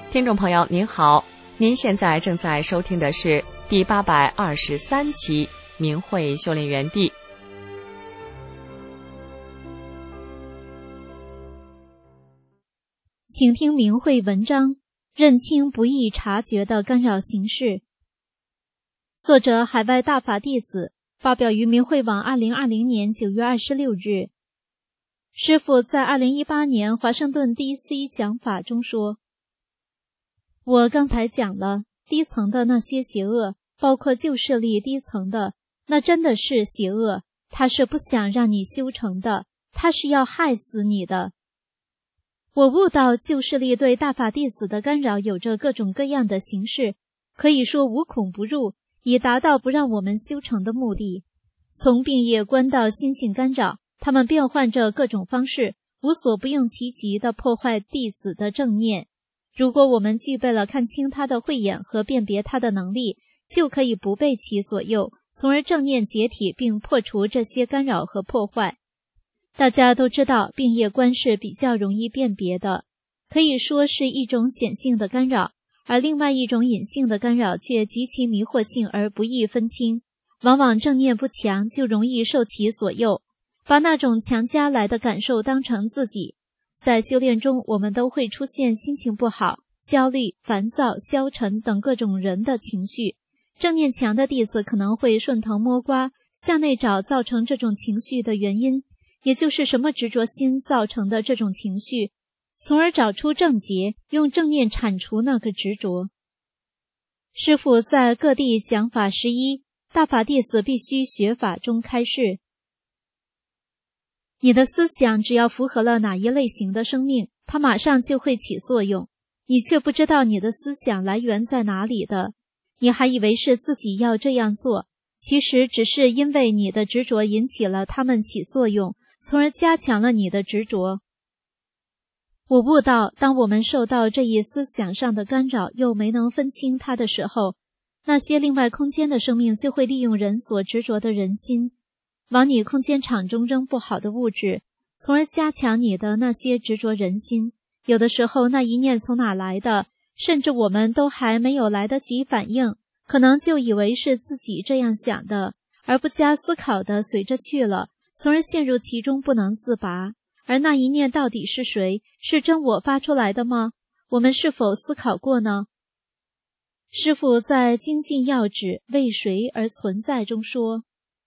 听众朋友您好，您现在正在收听的是第823期明慧修炼园地。 请听明慧文章，认清不易察觉的干扰形式。作者海外大法弟子，发表于明慧网2020年9月26日。师父在2018年华盛顿 DC 讲法中说，我刚才讲了低层的那些邪恶，包括旧势力低层的，那真的是邪恶，它是不想让你修成的，它是要害死你的。我悟到旧势力对大法弟子的干扰有着各种各样的形式，可以说无孔不入，以达到不让我们修成的目的。从病业观到心性干扰，他们变换着各种方式，无所不用其极地破坏弟子的正念。如果我们具备了看清他的慧眼和辨别他的能力，就可以不被其左右，从而正念解体并破除这些干扰和破坏。大家都知道病业观是比较容易辨别的，可以说是一种显性的干扰，而另外一种隐性的干扰却极其迷惑性而不易分清，往往正念不强就容易受其左右，把那种强加来的感受当成自己。在修炼中，我们都会出现心情不好、焦虑、烦躁、消沉等各种人的情绪。正念强的弟子可能会顺藤摸瓜，向内找造成这种情绪的原因，也就是什么执着心造成的这种情绪，从而找出症结，用正念铲除那个执着。师父在各地讲法11，大法弟子必须学法中开示，你的思想只要符合了哪一类型的生命，它马上就会起作用，你却不知道你的思想来源在哪里的，你还以为是自己要这样做，其实只是因为你的执着引起了它们起作用，从而加强了你的执着。我悟到，当我们受到这一思想上的干扰，又没能分清它的时候，那些另外空间的生命就会利用人所执着的人心，往你空间场中扔不好的物质，从而加强你的那些执着人心。有的时候那一念从哪来的，甚至我们都还没有来得及反应，可能就以为是自己这样想的，而不加思考的随着去了，从而陷入其中不能自拔。而那一念到底是谁？是真我发出来的吗？我们是否思考过呢？师父在精进要旨为谁而存在中说，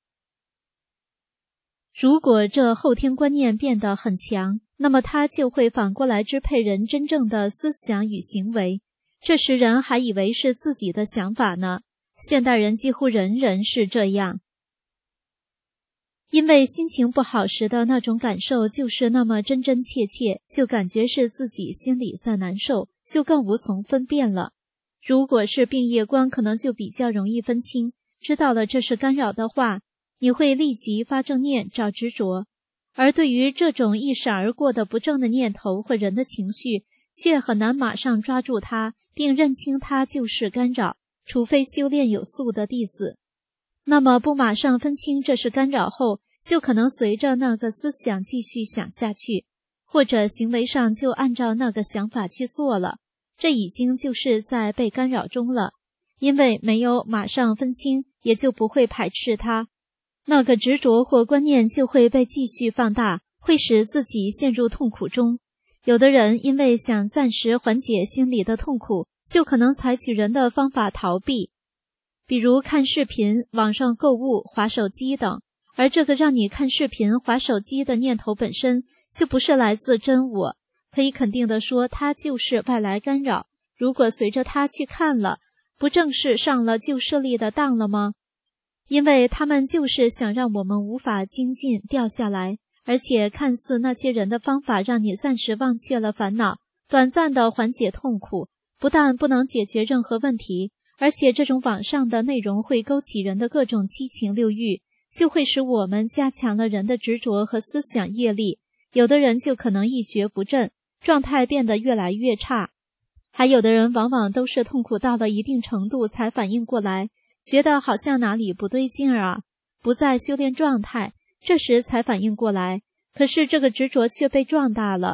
如果这后天观念变得很强，那么它就会反过来支配人真正的思想与行为，这时人还以为是自己的想法呢。现代人几乎人人是这样，因为心情不好时的那种感受就是那么真真切切，就感觉是自己心里在难受，就更无从分辨了。如果是病业观，可能就比较容易分清，知道了这是干扰的话，你会立即发正念找执着。而对于这种一闪而过的不正的念头或人的情绪，却很难马上抓住它，并认清它就是干扰，除非修炼有素的弟子。那么不马上分清这是干扰后，就可能随着那个思想继续想下去，或者行为上就按照那个想法去做了，这已经就是在被干扰中了。因为没有马上分清，也就不会排斥它，那个执着或观念就会被继续放大，会使自己陷入痛苦中。有的人因为想暂时缓解心里的痛苦，就可能采取人的方法逃避，比如看视频、网上购物、滑手机等。而这个让你看视频、滑手机的念头本身就不是来自真我，可以肯定地说，它就是外来干扰。如果随着它去看了，不正是上了旧势力的当了吗？因为他们就是想让我们无法精进掉下来，而且看似那些人的方法让你暂时忘却了烦恼，短暂的缓解痛苦，不但不能解决任何问题，而且这种网上的内容会勾起人的各种七情六欲，就会使我们加强了人的执着和思想业力，有的人就可能一蹶不振，状态变得越来越差。还有的人往往都是痛苦到了一定程度才反应过来，觉得好像哪里不对劲儿啊，不在修炼状态，这时才反应过来，可是这个执着却被壮大了，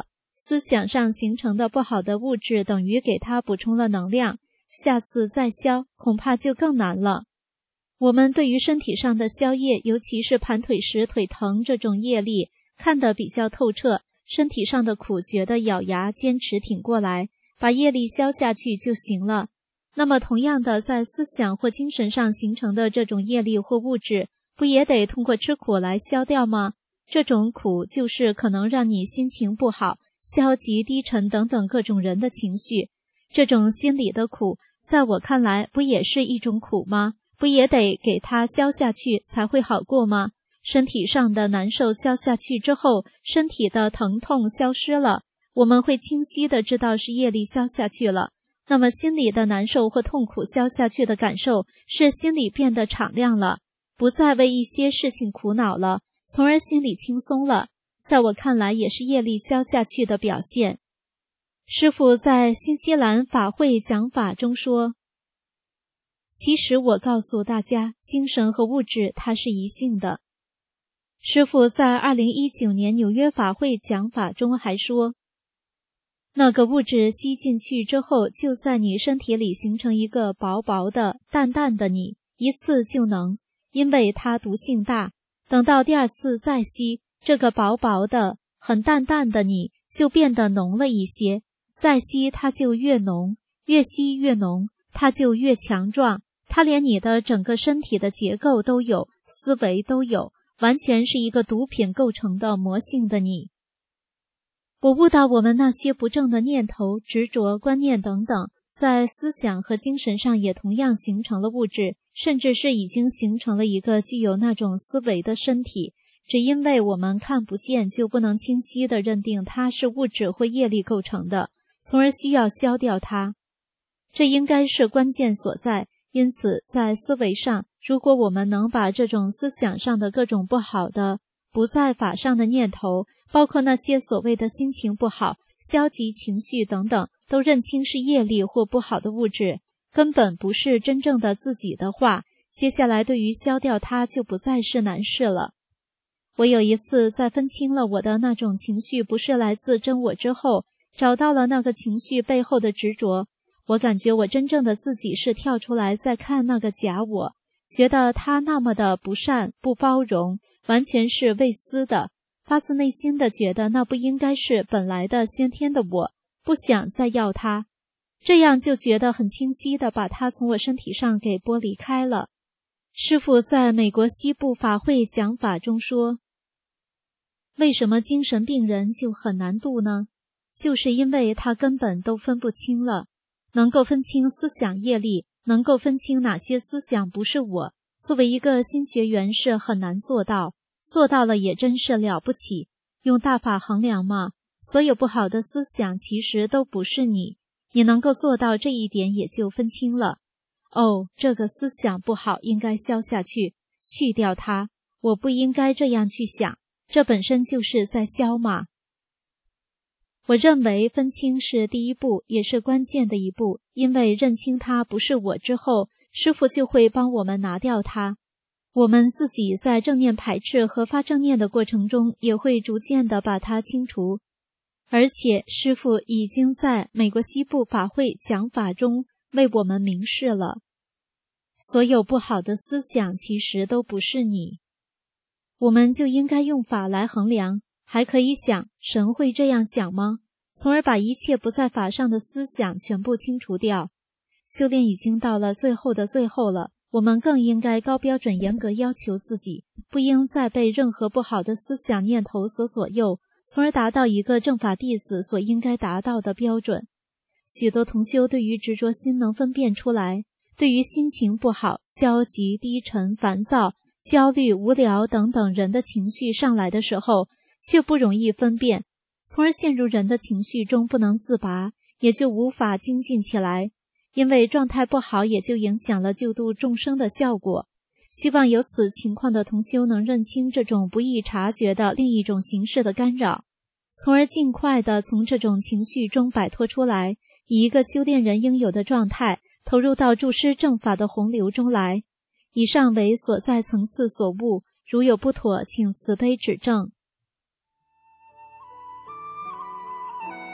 思想上形成的不好的物质等于给它补充了能量，下次再消恐怕就更难了。我们对于身体上的消业，尤其是盘腿时腿疼这种业力，看得比较透彻，身体上的苦觉得咬牙坚持挺过来，把业力消下去就行了。那么同样的，在思想或精神上形成的这种业力或物质，不也得通过吃苦来消掉吗？这种苦就是可能让你心情不好、消极、低沉等等各种人的情绪。这种心理的苦，在我看来不也是一种苦吗？不也得给它消下去才会好过吗？身体上的难受消下去之后，身体的疼痛消失了，我们会清晰地知道是业力消下去了。那么心里的难受或痛苦消下去的感受，是心里变得敞亮了，不再为一些事情苦恼了，从而心里轻松了。在我看来，也是业力消下去的表现。师父在新西兰法会讲法中说，其实我告诉大家，精神和物质它是一性的。师父在2019年纽约法会讲法中还说，那个物质吸进去之后，就在你身体里形成一个薄薄的、淡淡的你，一次就能，因为它毒性大。等到第二次再吸，这个薄薄的、很淡淡的你就变得浓了一些，再吸它就越浓，越吸越浓，它就越强壮。它连你的整个身体的结构都有，思维都有，完全是一个毒品构成的魔性的你。我悟到我们那些不正的念头、执着、观念等等，在思想和精神上也同样形成了物质，甚至是已经形成了一个具有那种思维的身体，只因为我们看不见，就不能清晰地认定它是物质或业力构成的，从而需要消掉它。这应该是关键所在。因此，在思维上，如果我们能把这种思想上的各种不好的、不在法上的念头，包括那些所谓的心情不好、消极情绪等等，都认清是业力或不好的物质，根本不是真正的自己的话，接下来对于消掉它就不再是难事了。我有一次在分清了我的那种情绪不是来自真我之后，找到了那个情绪背后的执着，我感觉我真正的自己是跳出来再看那个假我，觉得他那么的不善、不包容，完全是未私的，发自内心的觉得那不应该是本来的先天的我，不想再要他，这样就觉得很清晰的把他从我身体上给剥离开了。师父在美国西部法会讲法中说，为什么精神病人就很难度呢？就是因为他根本都分不清了。能够分清思想业力，能够分清哪些思想不是我，作为一个新学员是很难做到，做到了也真是了不起。用大法衡量嘛，所有不好的思想其实都不是你，你能够做到这一点也就分清了。哦，这个思想不好，应该消下去，去掉它，我不应该这样去想，这本身就是在消嘛。我认为分清是第一步，也是关键的一步，因为认清它不是我之后，师父就会帮我们拿掉它。我们自己在正念排斥和发正念的过程中，也会逐渐的把它清除。而且师父已经在美国西部法会讲法中为我们明示了，所有不好的思想其实都不是你。我们就应该用法来衡量，还可以想，神会这样想吗？从而把一切不在法上的思想全部清除掉。修炼已经到了最后的最后了，我们更应该高标准严格要求自己，不应再被任何不好的思想念头所左右，从而达到一个正法弟子所应该达到的标准。许多同修对于执着心能分辨出来，对于心情不好、消极、低沉、烦躁、焦虑、无聊等等人的情绪上来的时候，却不容易分辨，从而陷入人的情绪中不能自拔，也就无法精进起来，因为状态不好也就影响了救度众生的效果。希望有此情况的同修能认清这种不易察觉的另一种形式的干扰，从而尽快地从这种情绪中摆脱出来，以一个修炼人应有的状态投入到注师正法的洪流中来。以上为所在层次所悟，如有不妥，请慈悲指正。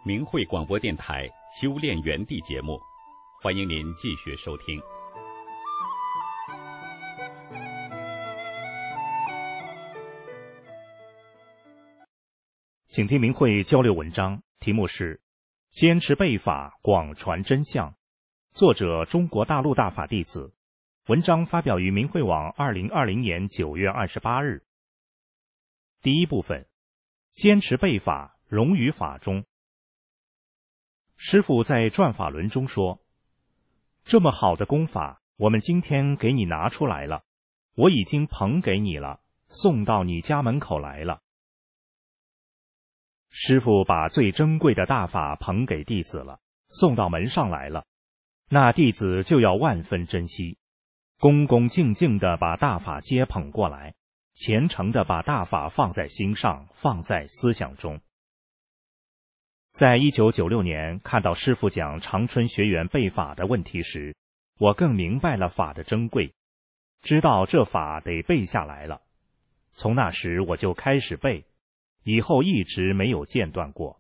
明慧广播电台修炼园地节目，欢迎您继续收听。 请听明慧交流文章，题目是坚持背法，广传真相，作者中国大陆大法弟子，文章发表于明慧网2020年9月28日。第一部分，坚持背法，融于法中。师父在转法轮中说，这么好的功法，我们今天给你拿出来了，我已经捧给你了，送到你家门口来了。师父把最珍贵的大法捧给弟子了，送到门上来了，那弟子就要万分珍惜，恭恭敬敬地把大法接捧过来，虔诚地把大法放在心上，放在思想中。在1996年看到师父讲长春学员背法的问题时，我更明白了法的珍贵，知道这法得背下来了。从那时我就开始背，以后一直没有间断过。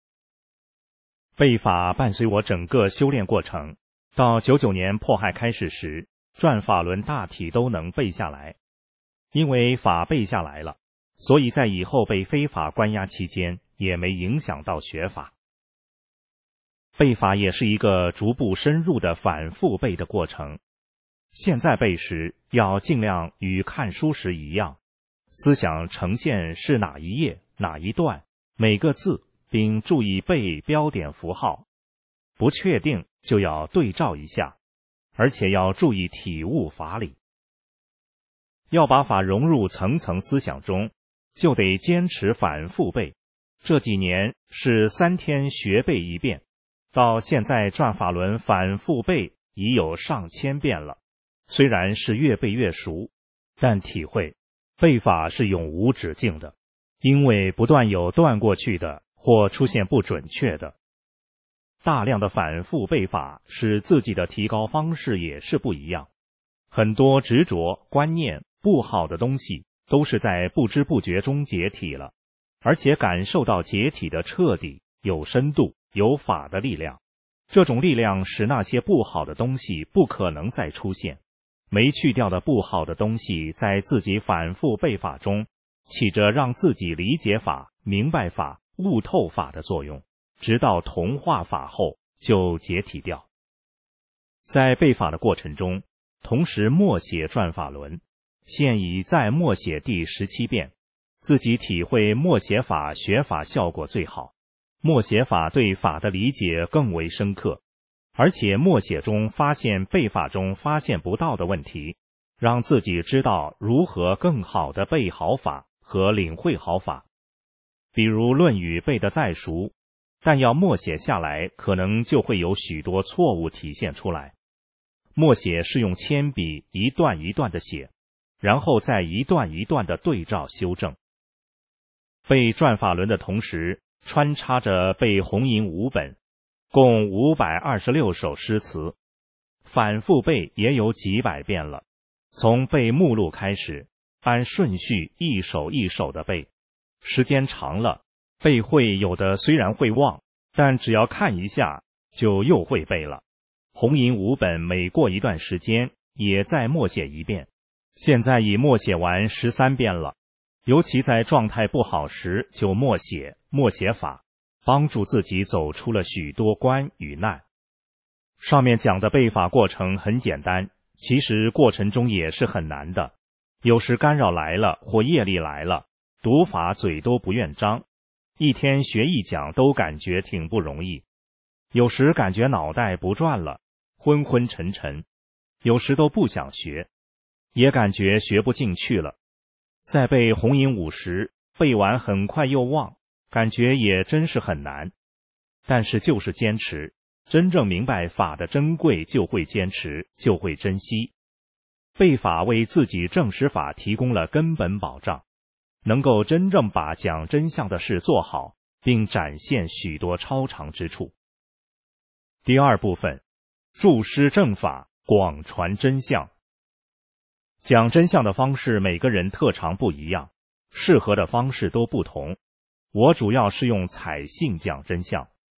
背法伴随我整个修炼过程，到99年迫害开始时，转法轮大体都能背下来。因为法背下来了，所以在以后被非法关押期间也没影响到学法。背法也是一个逐步深入的反复背的过程。现在背时要尽量与看书时一样，思想呈现是哪一页哪一段每个字，并注意背标点符号，不确定就要对照一下，而且要注意体悟法理。要把法融入层层思想中，就得坚持反复背。这几年是3天学背一遍，到现在转法轮反复背已有上千遍了。虽然是越背越熟，但体会背法是永无止境的，因为不断有断过去的或出现不准确的。大量的反复背法使自己的提高方式也是不一样，很多执着观念不好的东西都是在不知不觉中解体了，而且感受到解体的彻底、有深度、有法的力量。这种力量使那些不好的东西不可能再出现。没去掉的不好的东西在自己反复背法中起着让自己理解法、明白法、悟透法的作用，直到同化法后就解体掉。在背法的过程中，同时默写转法轮，现已在默写第17遍，自己体会默写法学法效果最好，默写法对法的理解更为深刻，而且默写中发现背法中发现不到的问题，让自己知道如何更好地背好法和领会好法。比如《论语》背得再熟，但要默写下来，可能就会有许多错误体现出来。默写是用铅笔一段一段地写，然后再一段一段地对照修正。背转法轮的同时，穿插着背红银5本，共526首诗词，反复背也有几百遍了。从背目录开始，按顺序一首一首地背，时间长了，背会有的虽然会忘，但只要看一下就又会背了。红银5本每过一段时间也再默写一遍，现在已默写完13遍了。尤其在状态不好时就默写法，帮助自己走出了许多关与难。上面讲的背法过程很简单，其实过程中也是很难的。有时干扰来了或业力来了，读法嘴都不愿张，一天学一讲都感觉挺不容易。有时感觉脑袋不转了，昏昏沉沉，有时都不想学，也感觉学不进去了。在背红银5时，背完很快又忘，感觉也真是很难。但是就是坚持，真正明白法的珍贵就会坚持，就会珍惜。背法为自己证实法提供了根本保障，能够真正把讲真相的事做好，并展现许多超常之处。第二部分，注师正法，广传真相。讲真相的方式每个人特长不一样，适合的方式都不同。我主要是用采信讲真相，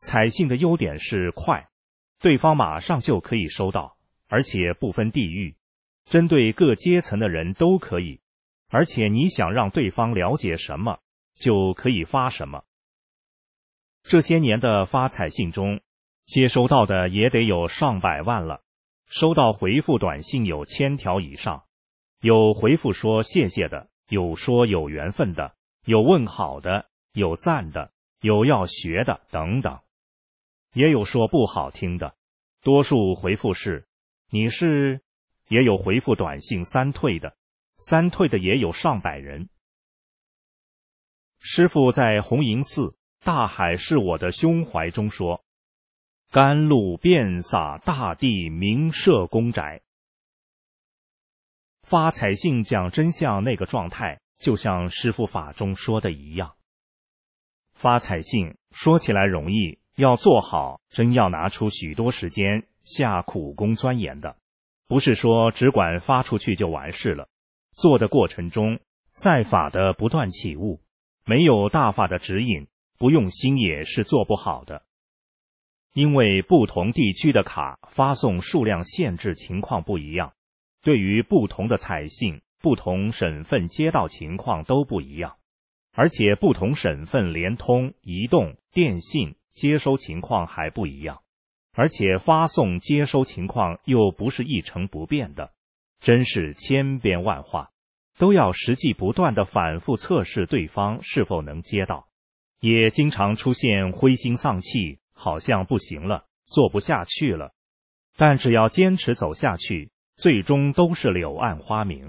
彩信的优点是快，对方马上就可以收到，而且不分地域，针对各阶层的人都可以，而且你想让对方了解什么，就可以发什么。这些年的发彩信中，接收到的也得有上百万了，收到回复短信有1000条以上，有回复说谢谢的，有说有缘分的，有问好的，有赞的，有要学的等等，也有说不好听的，多数回复是你是，也有回复短信3退的，3退的也有上百人。师父在红营寺大海是我的胸怀中说，甘露遍洒大地明摄公宅。发彩信讲真相那个状态，就像师父法中说的一样。发彩信说起来容易，要做好真要拿出许多时间下苦功钻研的，不是说只管发出去就完事了。做的过程中，在法的不断起悟，没有大法的指引，不用心也是做不好的。因为不同地区的卡发送数量限制情况不一样，对于不同的彩信，不同省份接到情况都不一样，而且不同省份联通、移动、电信接收情况还不一样，而且发送接收情况又不是一成不变的，真是千变万化，都要实际不断地反复测试对方是否能接到，也经常出现灰心丧气，好像不行了，做不下去了，但只要坚持走下去，最终都是柳暗花明。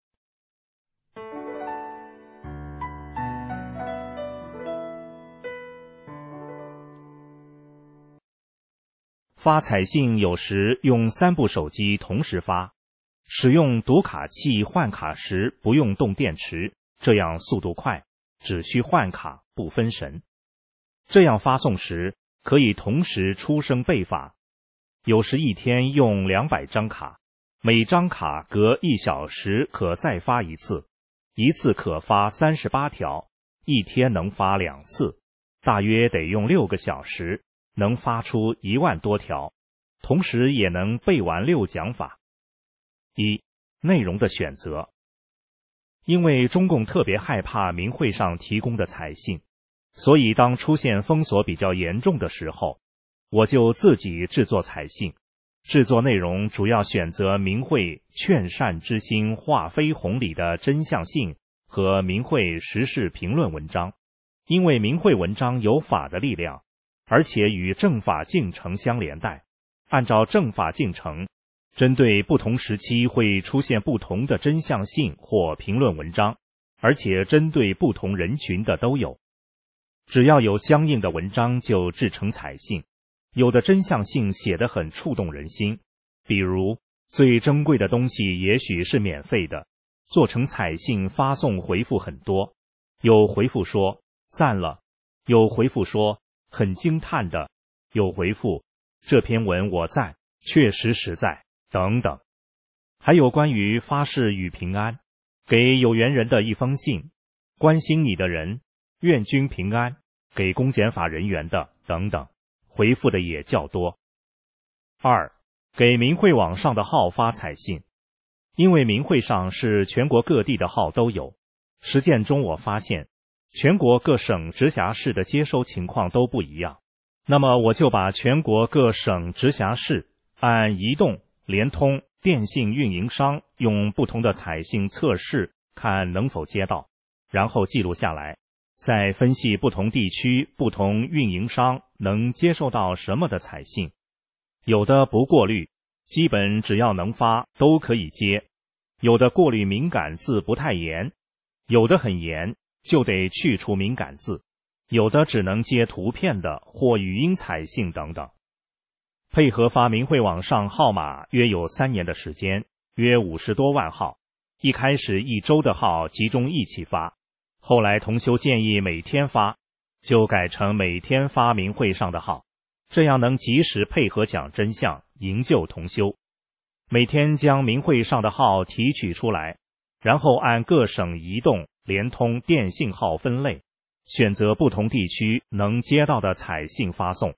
发彩信有时用3部手机同时发，使用读卡器换卡时不用动电池，这样速度快，只需换卡不分神。这样发送时可以同时出声背法，有时一天用200张卡，每张卡隔1小时可再发一次，一次可发38条，一天能发2次，大约得用6个小时，能发出1万多条，同时也能背完6讲法。1、内容的选择。因为中共特别害怕明会上提供的彩信，所以当出现封锁比较严重的时候，我就自己制作彩信，制作内容主要选择明会劝善之心化非红里的真相信和明会时事评论文章，因为明会文章有法的力量，而且与正法进程相连带，按照正法进程，针对不同时期会出现不同的真相信或评论文章，而且针对不同人群的都有。只要有相应的文章就制成彩信，有的真相信写得很触动人心，比如最珍贵的东西也许是免费的，做成彩信发送回复很多，有回复说赞了，有回复说很惊叹的，有回复这篇文我赞，确实实在等等。还有关于发誓与平安，给有缘人的一封信，关心你的人，愿君平安，给公检法人员的等等，回复的也较多。2、给明会网上的号发彩信，因为明会上是全国各地的号都有，实践中我发现全国各省直辖市的接收情况都不一样，那么我就把全国各省直辖市按移动、联通、电信运营商用不同的彩信测试，看能否接到，然后记录下来，再分析不同地区、不同运营商能接受到什么的彩信。有的不过滤，基本只要能发都可以接；有的过滤敏感字不太严，有的很严，就得去除敏感字；有的只能接图片的或语音彩信等等。配合发明会网上号码约有3年的时间，约50多万号。一开始1周的号集中一起发，后来同修建议每天发，就改成每天发明会上的号，这样能及时配合讲真相，营救同修。每天将明会上的号提取出来，然后按各省移动、联通、电信号分类，选择不同地区能接到的彩信发送，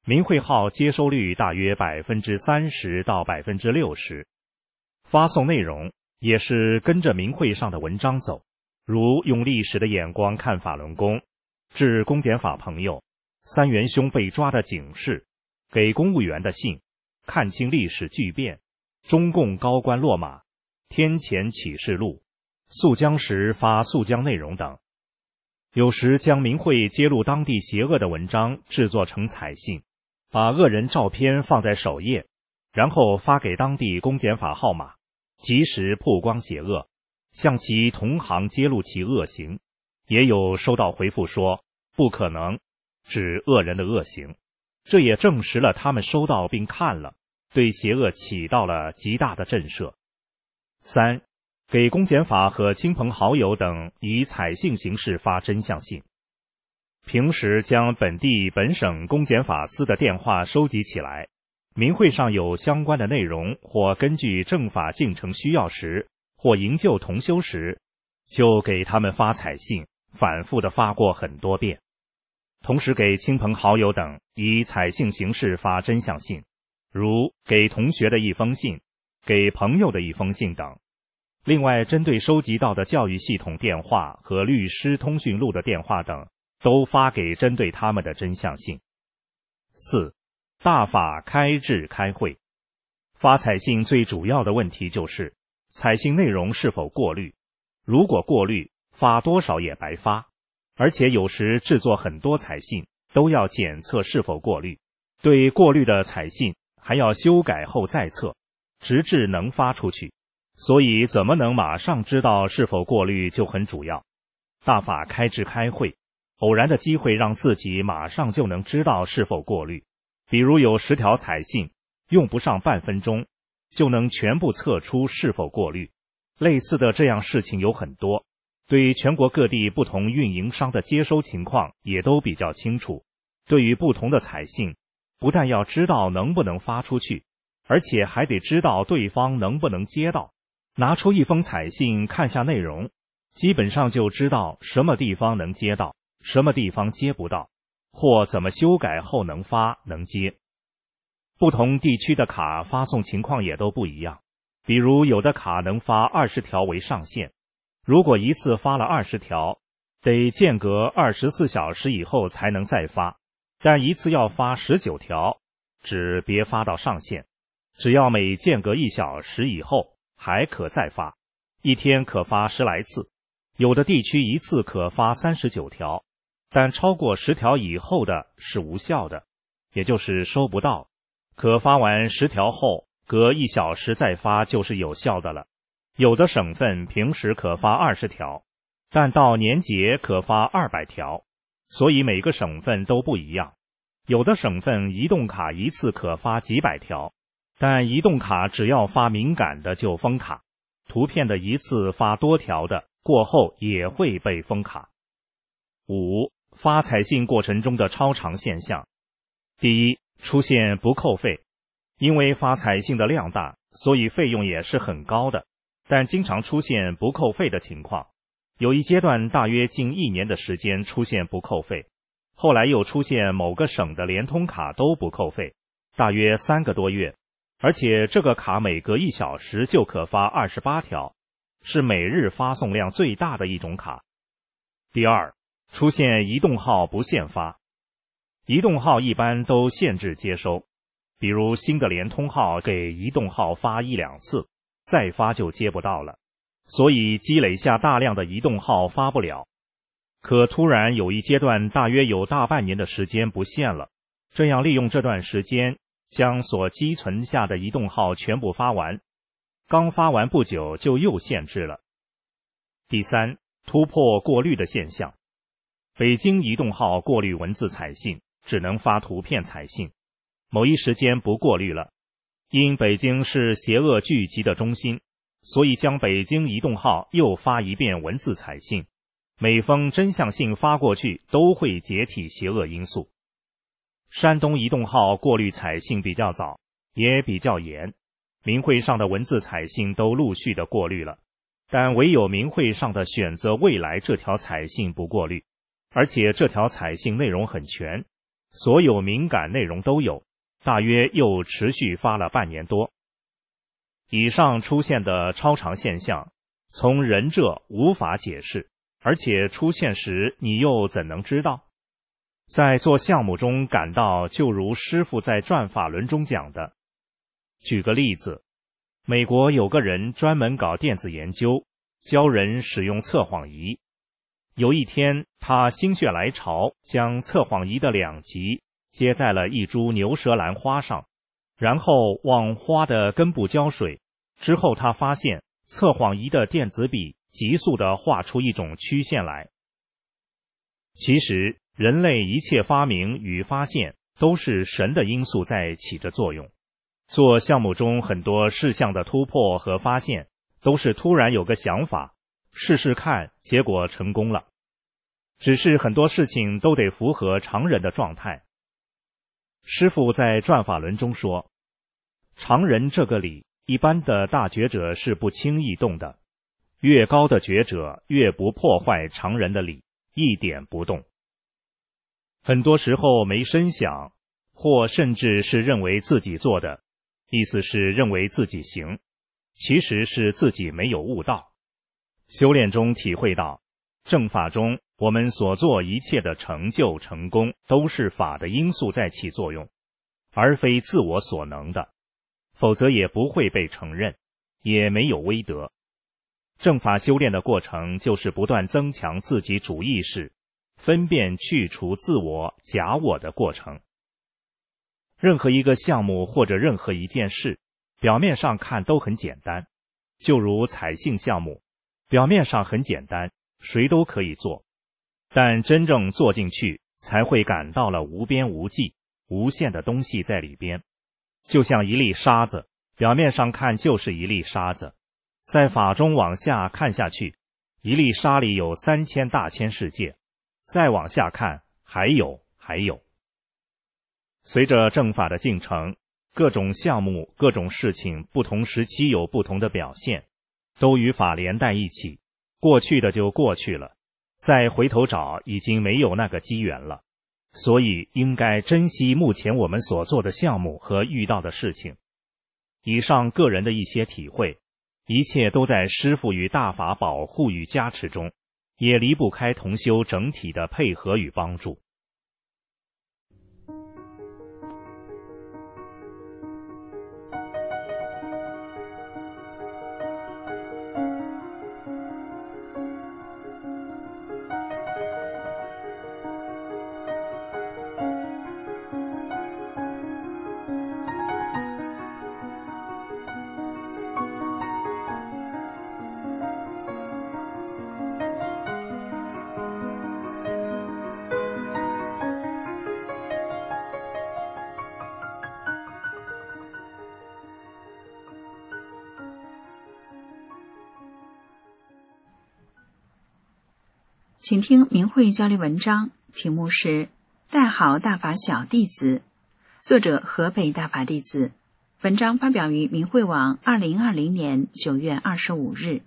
明慧号接收率大约30%到60%，发送内容也是跟着明慧上的文章走，如用历史的眼光看法轮功，致公检法朋友，三元兄被抓的警示，给公务员的信，看清历史巨变，中共高官落马，天前启示录，肃江时发肃江内容等。有时将明慧揭露当地邪恶的文章制作成彩信，把恶人照片放在首页，然后发给当地公检法号码，及时曝光邪恶，向其同行揭露其恶行。也有收到回复说不可能，指恶人的恶行，这也证实了他们收到并看了，对邪恶起到了极大的震慑。3. 给公检法和亲朋好友等以彩信形式发真相信。平时将本地本省公检法司的电话收集起来，明慧上有相关的内容，或根据政法进程需要时，或营救同修时，就给他们发彩信，反复地发过很多遍。同时给亲朋好友等以彩信形式发真相信，如给同学的一封信，给朋友的一封信等。另外，针对收集到的教育系统电话和律师通讯录的电话等，都发给针对他们的真相信。4. 大法开智开会。发彩信最主要的问题就是彩信内容是否过滤，如果过滤，发多少也白发，而且有时制作很多彩信都要检测是否过滤，对过滤的彩信还要修改后再测，直至能发出去。所以怎么能马上知道是否过滤就很主要。大法开智开会，偶然的机会让自己马上就能知道是否过滤。比如有10条彩信，用不上半分钟，就能全部测出是否过滤。类似的这样事情有很多，对全国各地不同运营商的接收情况也都比较清楚。对于不同的彩信，不但要知道能不能发出去，而且还得知道对方能不能接到。拿出一封彩信看下内容，基本上就知道什么地方能接到，什么地方接不到，或怎么修改后能发能接。不同地区的卡发送情况也都不一样，比如有的卡能发20条为上限，如果一次发了20条，得间隔24小时以后才能再发，但一次要发19条，只别发到上限，只要每间隔1小时以后还可再发，一天可发10来次，有的地区一次可发39条，但超过10条以后的是无效的，也就是收不到，可发完10条后，隔1小时再发就是有效的了。有的省份平时可发20条，但到年节可发200条，所以每个省份都不一样。有的省份移动卡一次可发几百条，但移动卡只要发敏感的就封卡，图片的一次发多条的，过后也会被封卡。5. 发彩信过程中的超常现象。第一，出现不扣费，因为发彩信的量大，所以费用也是很高的，但经常出现不扣费的情况。有一阶段大约近1年的时间出现不扣费，后来又出现某个省的联通卡都不扣费，大约3个多月。而且这个卡每隔1小时就可发28条，是每日发送量最大的一种卡。第二，出现移动号不限发。移动号一般都限制接收，比如新的联通号给移动号发1-2次，再发就接不到了，所以积累下大量的移动号发不了。可突然有一阶段大约有大半年的时间不限了，这样利用这段时间将所积存下的移动号全部发完，刚发完不久就又限制了。第三，突破过滤的现象。北京移动号过滤文字彩信，只能发图片彩信，某一时间不过滤了。因北京是邪恶聚集的中心，所以将北京移动号又发一遍文字彩信，每封真相信发过去都会解体邪恶因素。山东移动号过滤彩信比较早，也比较严，明慧上的文字彩信都陆续的过滤了，但唯有明慧上的选择未来这条彩信不过滤，而且这条彩信内容很全， 所有敏感内容都有，大约又持续发了半年多。以上出现的超常现象，从人这无法解释，而且出现时你又怎能知道？在做项目中感到就如师父在转法轮中讲的。举个例子，美国有个人专门搞电子研究，教人使用测谎仪。有一天，他心血来潮，将测谎仪的2极接在了一株牛舌兰花上，然后往花的根部浇水。之后他发现测谎仪的电子笔急速地画出一种曲线来。其实人类一切发明与发现都是神的因素在起着作用。做项目中很多事项的突破和发现，都是突然有个想法，试试看，结果成功了。只是很多事情都得符合常人的状态。师父在转法轮中说，常人这个理，一般的大觉者是不轻易动的，越高的觉者越不破坏常人的理，一点不动。很多时候没深想，或甚至是认为自己做的，意思是认为自己行，其实是自己没有悟道。修炼中体会到，正法中我们所做一切的成就成功，都是法的因素在起作用，而非自我所能的，否则也不会被承认，也没有威德。正法修炼的过程就是不断增强自己主意识，分辨去除自我假我的过程。任何一个项目或者任何一件事，表面上看都很简单，就如采信项目，表面上很简单，谁都可以做，但真正做进去，才会感到了无边无际、无限的东西在里边。就像一粒沙子，表面上看就是一粒沙子，在法中往下看下去，一粒沙里有3000大千世界，再往下看，还有。随着正法的进程，各种项目、各种事情不同时期有不同的表现，都与法连带一起，过去的就过去了，再回头找已经没有那个机缘了。所以应该珍惜目前我们所做的项目和遇到的事情。以上个人的一些体会，一切都在师父与大法保护与加持中，也离不开同修整体的配合与帮助。 请听明慧交流文章，题目是《带好大法小弟子》，作者河北大法弟子。文章发表于明慧网2020年9月25日。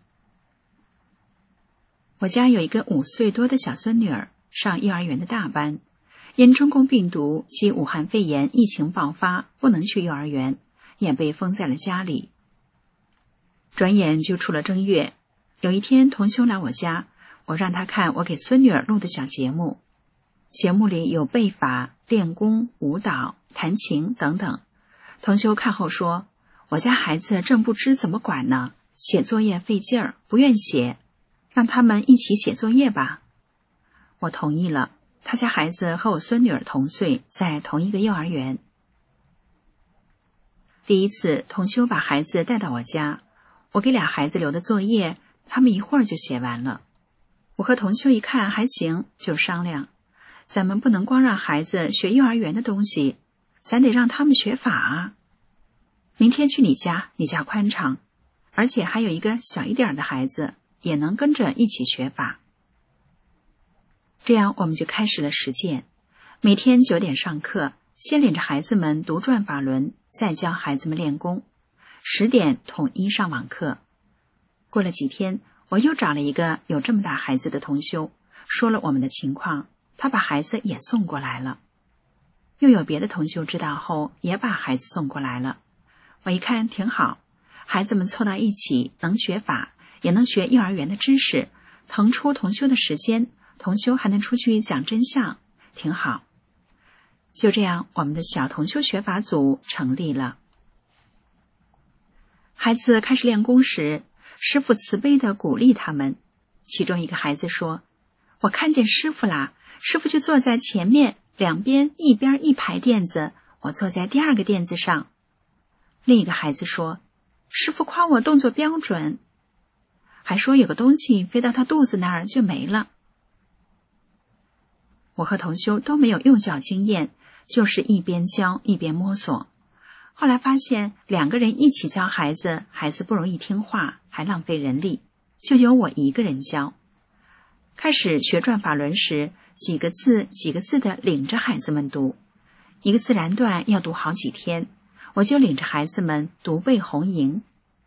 我家有一个5岁多的小孙女儿，上幼儿园的大班，因中共病毒及武汉肺炎疫情爆发，不能去幼儿园，也被封在了家里。转眼就出了正月，有一天同修来我家，我让他看我给孙女儿录的小节目，节目里有背法、练功、舞蹈、弹琴等等。同修看后说，我家孩子正不知怎么管呢，写作业费劲儿，不愿写，让他们一起写作业吧。我同意了，他家孩子和我孙女儿同岁，在同一个幼儿园。第一次同修把孩子带到我家，我给俩孩子留的作业，他们一会儿就写完了。我和同修一看还行，就商量，咱们不能光让孩子学幼儿园的东西，咱得让他们学法啊。明天去你家宽敞，而且还有一个小一点的孩子也能跟着一起学法。这样我们就开始了实践，每天9点上课，先领着孩子们读转法轮，再教孩子们练功，10点统一上网课。过了几天，我又找了一个有这么大孩子的同修，说了我们的情况，他把孩子也送过来了。 又有别的同修知道后，也把孩子送过来了。我一看挺好，孩子们凑到一起，能学法，也能学幼儿园的知识，腾出同修的时间，同修还能出去讲真相，挺好。就这样，我们的小同修学法组成立了。孩子开始练功时，师父慈悲地鼓励他们。其中一个孩子说：“我看见师父啦，师父就坐在前面，两边一边一排垫子，我坐在第二个垫子上。”另一个孩子说：“师父夸我动作标准，还说有个东西飞到他肚子那儿就没了。”我和同修都没有幼教经验，就是一边教一边摸索。后来发现2个人一起教孩子，孩子不容易听话，还浪费人力，就由我一个人教。开始学转法轮时，几个字几个字的领着孩子们读，一个自然段要读好几天，我就领着孩子们读背红迎。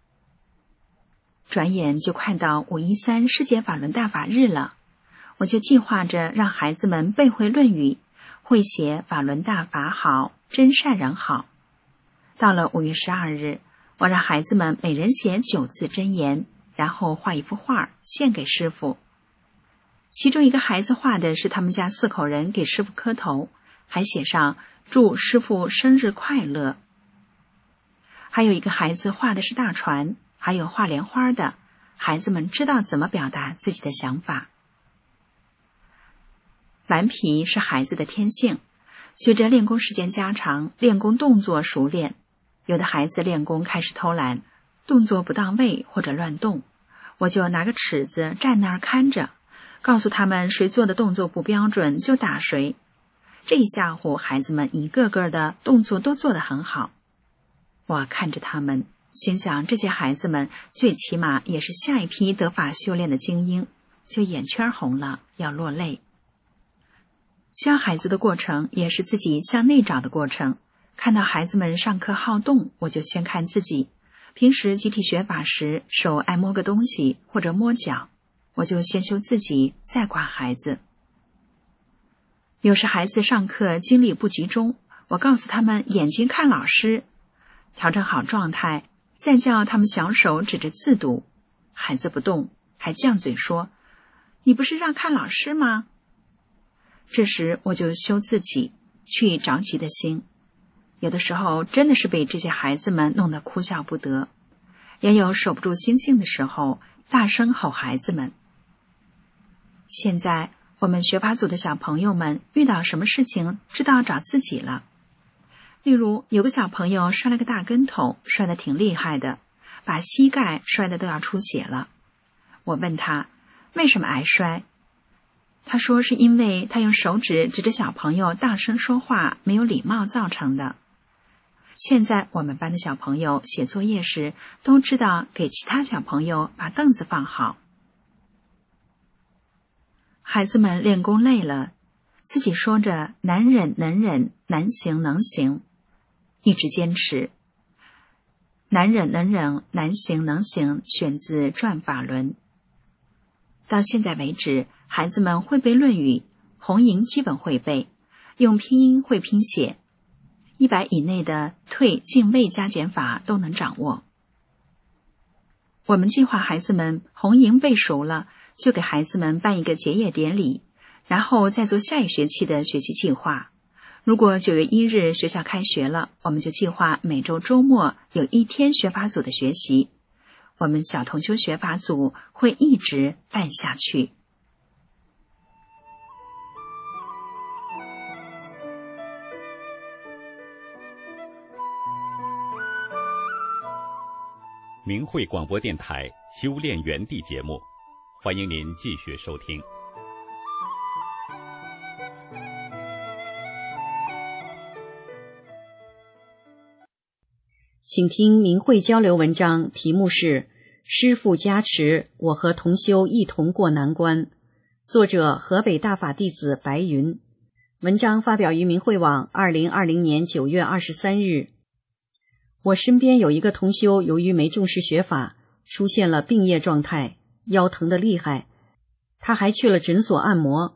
转眼就快到513世界法轮大法日了，我就计划着让孩子们背会论语，会写法轮大法好，真善人好。到了5月12日，我让孩子们每人写9字真言，然后画一幅画献给师父。其中一个孩子画的是他们家4口人给师父磕头，还写上祝师父生日快乐。还有一个孩子画的是大船，还有画莲花的，孩子们知道怎么表达自己的想法。顽皮是孩子的天性，随着练功时间加长，练功动作熟练，有的孩子练功开始偷懒，动作不到位或者乱动，我就拿个尺子站那儿看着，告诉他们谁做的动作不标准就打谁。这一下午孩子们一个个的动作都做得很好。我看着他们，心想这些孩子们最起码也是下一批得法修炼的精英，就眼圈红了，要落泪。教孩子的过程也是自己向内找的过程，看到孩子们上课好动，我就先看自己。平时集体学法时，手爱摸个东西或者摸脚，我就先修自己，再管孩子。有时孩子上课精力不集中，我告诉他们眼睛看老师，调整好状态，再叫他们小手指着字读。孩子不动，还犟嘴说：“你不是让看老师吗？”这时我就修自己，去着急的心。有的时候真的是被这些孩子们弄得哭笑不得，也有守不住心性的时候，大声吼孩子们。现在我们学法组的小朋友们遇到什么事情知道找自己了。例如有个小朋友摔了个大跟头，摔得挺厉害的，把膝盖摔得都要出血了。我问他为什么挨摔，他说是因为他用手指指着小朋友大声说话，没有礼貌造成的。现在我们班的小朋友写作业时都知道给其他小朋友把凳子放好。孩子们练功累了，自己说着难忍能忍，难行能行，一直坚持。难忍能忍，难行能行，选自转法轮。到现在为止，孩子们会背论语，红迎基本会背，用拼音会拼写，100以内的退进位加减法都能掌握。我们计划孩子们红迎背熟了，就给孩子们办一个结业典礼，然后再做下一学期的学习计划。如果9月1日学校开学了，我们就计划每周周末有1天学法组的学习。我们小同修学法组会一直办下去。 明慧广播电台修炼园地节目，欢迎您继续收听。 请听明慧交流文章，题目是师父加持，我和同修一同过难关，作者河北大法弟子白云。文章发表于明慧网2020年9月23日。我身边有一个同修，由于没重视学法，出现了病业状态，腰疼得厉害。他还去了诊所按摩，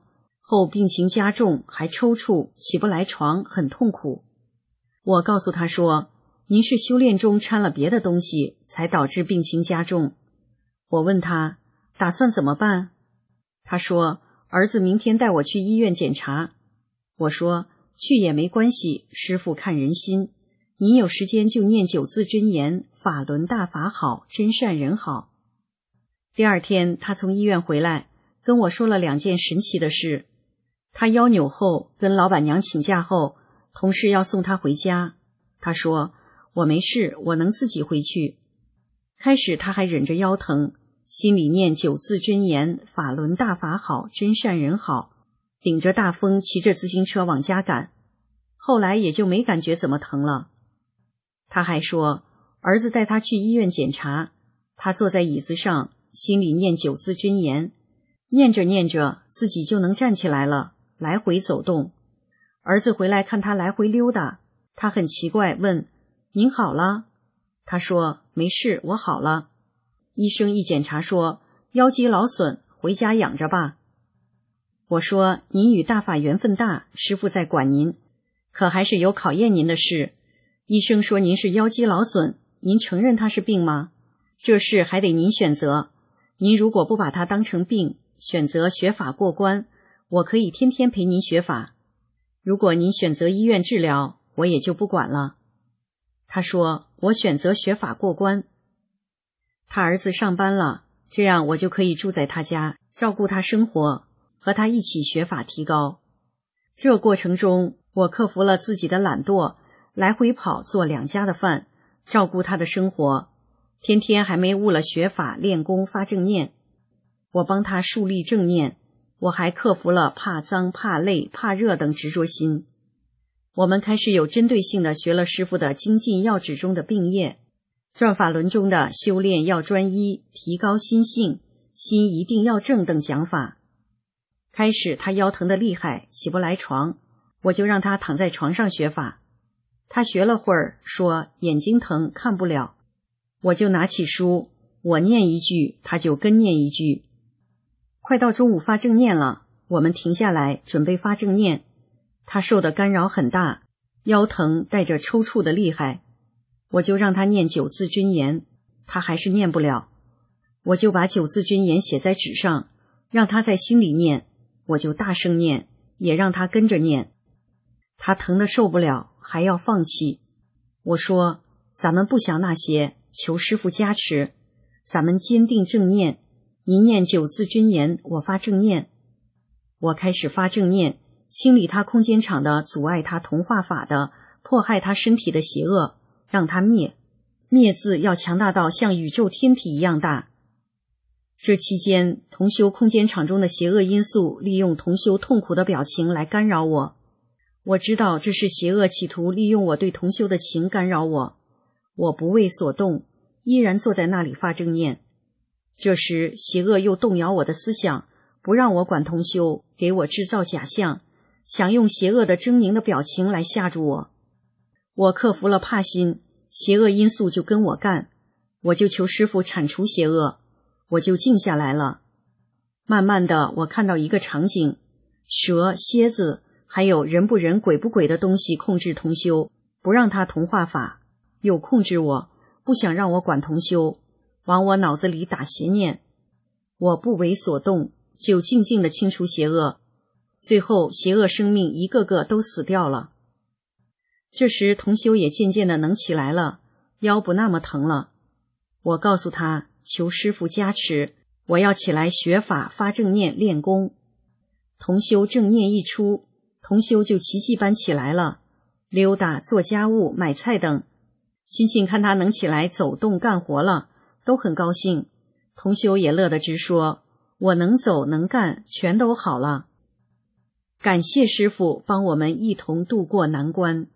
后病情加重，还抽搐，起不来床，很痛苦。我告诉他说，您是修炼中掺了别的东西，才导致病情加重。我问他打算怎么办，他说儿子明天带我去医院检查。我说去也没关系，师父看人心，您有时间就念9字真言，法轮大法好，真善人好。第二天他从医院回来，跟我说了2件神奇的事。他腰扭后跟老板娘请假后，同事要送他回家，他说我没事，我能自己回去。开始他还忍着腰疼，心里念9字真言，法轮大法好，真善人好，顶着大风骑着自行车往家赶，后来也就没感觉怎么疼了。他还说儿子带他去医院检查，他坐在椅子上，心里念9字真言，念着念着自己就能站起来了，来回走动。儿子回来看他来回溜达，他很奇怪，问您好了？他说没事，我好了。医生一检查说腰肌劳损，回家养着吧。我说您与大法缘分大，师父在管您，可还是有考验您的事。医生说您是腰肌劳损，您承认它是病吗？这事还得您选择，您如果不把它当成病，选择学法过关，我可以天天陪您学法。如果您选择医院治疗，我也就不管了。他说我选择学法过关。他儿子上班了，这样我就可以住在他家，照顾他生活，和他一起学法提高。这过程中我克服了自己的懒惰，来回跑做2家的饭，照顾他的生活，天天还没误了学法练功发正念。我帮他树立正念，我还克服了怕脏怕累怕热等执着心。我们开始有针对性的学了师父的精进要旨中的病业，转法轮中的修炼要专一，提高心性，心一定要正等讲法。开始他腰疼的厉害，起不来床，我就让他躺在床上学法。他学了会儿，说眼睛疼看不了，我就拿起书，我念一句他就跟念一句。快到中午发正念了，我们停下来准备发正念，他受的干扰很大，腰疼带着抽搐的厉害，我就让他念9字真言，他还是念不了，我就把9字真言写在纸上，让他在心里念，我就大声念，也让他跟着念。他疼得受不了，还要放弃。我说咱们不想那些，求师父加持，咱们坚定正念，您念9字真言，我发正念。我开始发正念，清理他空间场的阻碍他同化法的迫害他身体的邪恶，让他灭。灭字要强大到像宇宙天体一样大。这期间同修空间场中的邪恶因素利用同修痛苦的表情来干扰我，我知道这是邪恶企图利用我对同修的情干扰我，我不为所动，依然坐在那里发正念。这时邪恶又动摇我的思想，不让我管同修，给我制造假象，想用邪恶的狰狞的表情来吓住我。我克服了怕心，邪恶因素就跟我干，我就求师父铲除邪恶，我就静下来了。慢慢的我看到一个场景，蛇、蝎子还有人不人鬼不鬼的东西控制同修，不让他同化法，又控制我，不想让我管同修，往我脑子里打邪念。我不为所动，就静静地清除邪恶，最后邪恶生命一个个都死掉了。这时同修也渐渐地能起来了，腰不那么疼了。我告诉他求师父加持，我要起来学法发正念练功。同修正念一出，同修就奇迹般起来了，溜达做家务买菜等。亲戚看他能起来走动干活了，都很高兴，同修也乐得直说，我能走能干全都好了。感谢师父帮我们一同度过难关。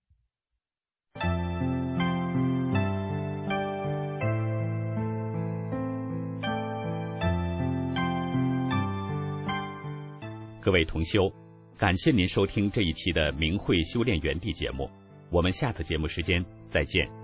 各位同修，感谢您收听这一期的明慧修炼园地节目，我们下次节目时间再见。